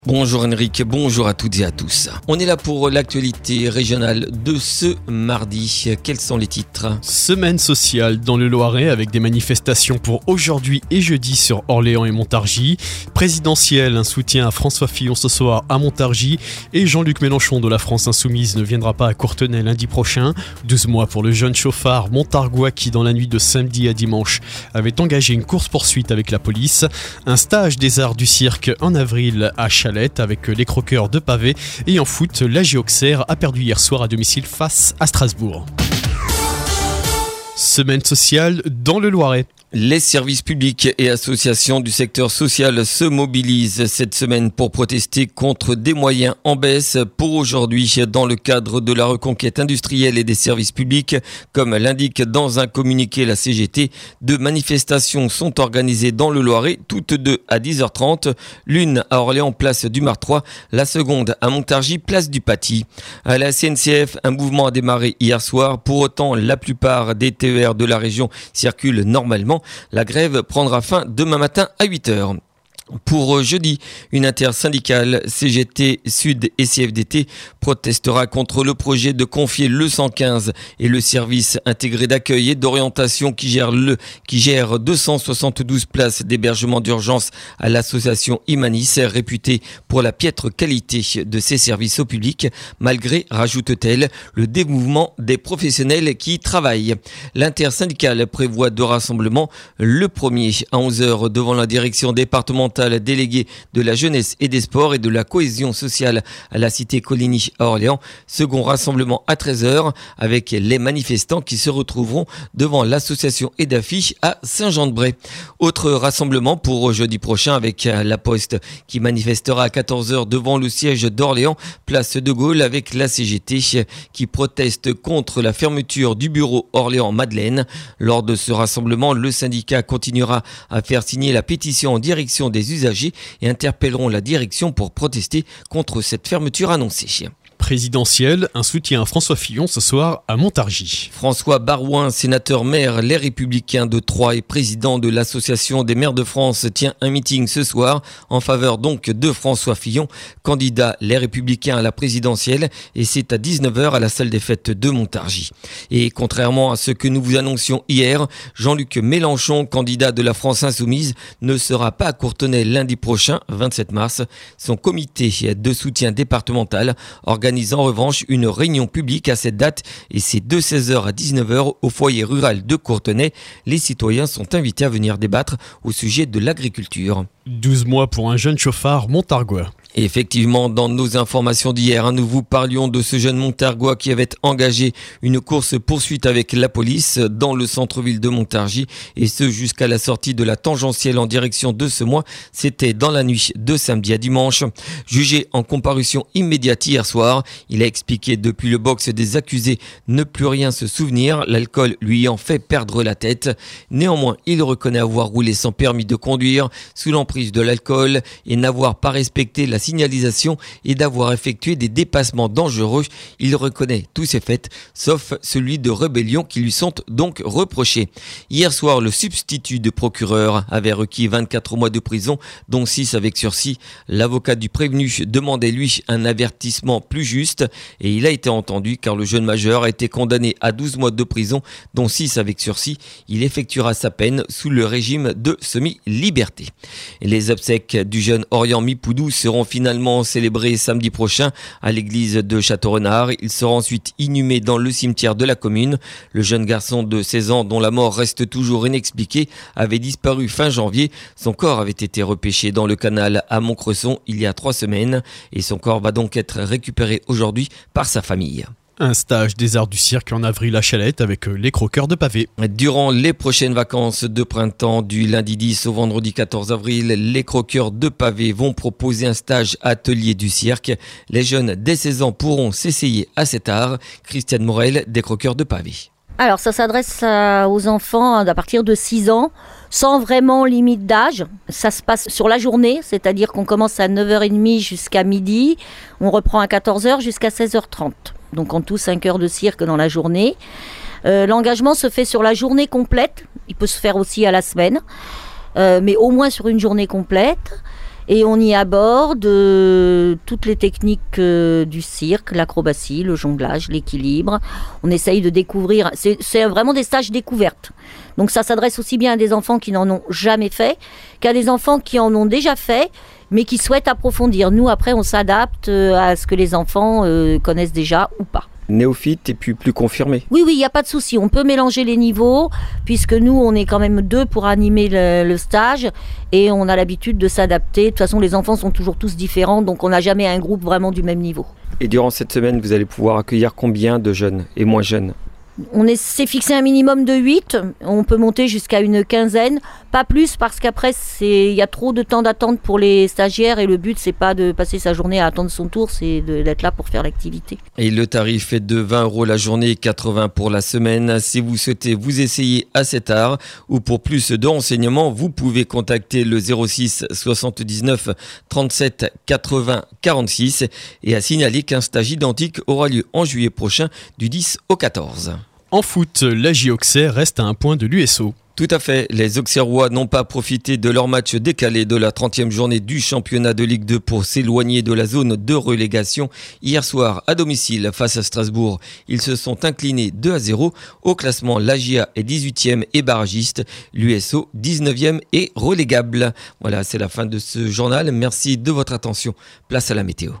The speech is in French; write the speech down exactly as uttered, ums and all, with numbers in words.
Bonjour Henrik, bonjour à toutes et à tous. On est là pour l'actualité régionale de ce mardi. Quels sont les titres ? Semaine sociale dans le Loiret avec des manifestations pour aujourd'hui et jeudi sur Orléans et Montargis. Présidentielle, un soutien à François Fillon ce soir à Montargis. Et Jean-Luc Mélenchon de la France Insoumise ne viendra pas à Courtenay lundi prochain. douze mois pour le jeune chauffard montargois qui dans la nuit de samedi à dimanche avait engagé une course-poursuite avec la police. Un stage des arts du cirque en avril à Chalais avec les croqueurs de pavés. Et en foot, l'A G Auxerre a perdu hier soir à domicile face à Strasbourg. Semaine sociale dans le Loiret. Les services publics et associations du secteur social se mobilisent cette semaine pour protester contre des moyens en baisse pour aujourd'hui dans le cadre de la reconquête industrielle et des services publics. Comme l'indique dans un communiqué la C G T, deux manifestations sont organisées dans le Loiret, toutes deux à dix heures trente. L'une à Orléans, place du Martroi, la seconde à Montargis, place du Paty. À la C N C F, un mouvement a démarré hier soir. Pour autant, la plupart des T E R de la région circulent normalement. La grève prendra fin demain matin à huit heures. Pour jeudi, une intersyndicale C G T Sud et C F D T protestera contre le projet de confier le cent quinze et le service intégré d'accueil et d'orientation qui gère le qui gère deux cent soixante-douze places d'hébergement d'urgence à l'association Imanis, réputée pour la piètre qualité de ses services au public, malgré, rajoute-t-elle, le démouvement des professionnels qui y travaillent. L'intersyndicale prévoit deux rassemblements, le premier à onze heures devant la direction départementale délégué de la jeunesse et des sports et de la cohésion sociale à la cité Coligny à Orléans. Second rassemblement à treize heures avec les manifestants qui se retrouveront devant l'association Edafi à Saint-Jean-de-Bray. Autre rassemblement pour jeudi prochain avec la Poste qui manifestera à quatorze heures devant le siège d'Orléans, place de Gaulle, avec la C G T qui proteste contre la fermeture du bureau Orléans-Madeleine. Lors de ce rassemblement, le syndicat continuera à faire signer la pétition en direction des usagers et interpelleront la direction pour protester contre cette fermeture annoncée. Présidentielle, un soutien à François Fillon ce soir à Montargis. François Barouin, sénateur maire Les Républicains de Troyes et président de l'Association des maires de France, tient un meeting ce soir en faveur donc de François Fillon, candidat Les Républicains à la présidentielle, et c'est à dix-neuf heures à la salle des fêtes de Montargis. Et contrairement à ce que nous vous annoncions hier, Jean-Luc Mélenchon, candidat de la France Insoumise, ne sera pas à Courtenay lundi prochain, vingt-sept mars. Son comité de soutien départemental organise en revanche une réunion publique à cette date et c'est de seize heures à dix-neuf heures au foyer rural de Courtenay. Les citoyens sont invités à venir débattre au sujet de l'agriculture. douze mois pour un jeune chauffard montargois. Et effectivement, dans nos informations d'hier, hein, nous vous parlions de ce jeune montargois qui avait engagé une course-poursuite avec la police dans le centre-ville de Montargis, et ce jusqu'à la sortie de la tangentielle en direction de ce mois. C'était dans la nuit de samedi à dimanche. Jugé en comparution immédiate hier soir, il a expliqué depuis le box des accusés ne plus rien se souvenir, l'alcool lui ayant fait perdre la tête. Néanmoins, il reconnaît avoir roulé sans permis de conduire, sous l'emprise de l'alcool, et n'avoir pas respecté la signalisation et d'avoir effectué des dépassements dangereux. Il reconnaît tous ces faits, sauf celui de rébellion qui lui sont donc reprochés. Hier soir, le substitut de procureur avait requis vingt-quatre mois de prison, dont six avec sursis. L'avocat du prévenu demandait lui un avertissement plus juste et il a été entendu car le jeune majeur a été condamné à douze mois de prison, dont six avec sursis. Il effectuera sa peine sous le régime de semi-liberté. Les obsèques du jeune Orient Mipoudou seront finalement célébré samedi prochain à l'église de Château-Renard. Il sera ensuite inhumé dans le cimetière de la commune. Le jeune garçon de seize ans, dont la mort reste toujours inexpliquée, avait disparu fin janvier. Son corps avait été repêché dans le canal à Montcresson il y a trois semaines et son corps va donc être récupéré aujourd'hui par sa famille. Un stage des arts du cirque en avril à Chalais avec les croqueurs de pavés. Durant les prochaines vacances de printemps, du lundi dix au vendredi quatorze avril, les croqueurs de pavés vont proposer un stage atelier du cirque. Les jeunes dès seize ans pourront s'essayer à cet art. Christiane Morel, des croqueurs de pavés. Alors ça s'adresse aux enfants à partir de six ans, sans vraiment limite d'âge. Ça se passe sur la journée, c'est-à-dire qu'on commence à neuf heures trente jusqu'à midi, on reprend à quatorze heures jusqu'à seize heures trente. Donc en tout cinq heures de cirque dans la journée. Euh, l'engagement se fait sur la journée complète, il peut se faire aussi à la semaine, euh, mais au moins sur une journée complète. Et on y aborde euh, toutes les techniques euh, du cirque, l'acrobatie, le jonglage, l'équilibre. On essaye de découvrir, c'est, c'est vraiment des stages découvertes. Donc ça s'adresse aussi bien à des enfants qui n'en ont jamais fait qu'à des enfants qui en ont déjà fait, mais qui souhaitent approfondir. Nous, après, on s'adapte euh, à ce que les enfants euh, connaissent déjà ou pas. Néophyte et puis plus confirmé. Oui, oui, il n'y a pas de souci. On peut mélanger les niveaux, puisque nous, on est quand même deux pour animer le, le stage, et on a l'habitude de s'adapter. De toute façon, les enfants sont toujours tous différents, donc on n'a jamais un groupe vraiment du même niveau. Et durant cette semaine, vous allez pouvoir accueillir combien de jeunes et moins jeunes ? On est, s'est fixé un minimum de huit, on peut monter jusqu'à une quinzaine, pas plus parce qu'après il y a trop de temps d'attente pour les stagiaires et le but c'est pas de passer sa journée à attendre son tour, c'est de, d'être là pour faire l'activité. Et le tarif est de vingt euros la journée, quatre-vingts pour la semaine. Si vous souhaitez vous essayer à cet art ou pour plus de renseignements, vous pouvez contacter le zéro six soixante-dix-neuf trente-sept quatre-vingts quarante-six et à signaler qu'un stage identique aura lieu en juillet prochain du dix au quatorze. En foot, l'A J Auxerre reste à un point de l'U S O. Tout à fait. Les Auxerrois n'ont pas profité de leur match décalé de la trentième journée du championnat de Ligue deux pour s'éloigner de la zone de relégation. Hier soir, à domicile, face à Strasbourg, ils se sont inclinés deux à zéro. Au classement, l'A J A est dix-huitième et barragiste. L'U S O, dix-neuvième et relégable. Voilà, c'est la fin de ce journal. Merci de votre attention. Place à la météo.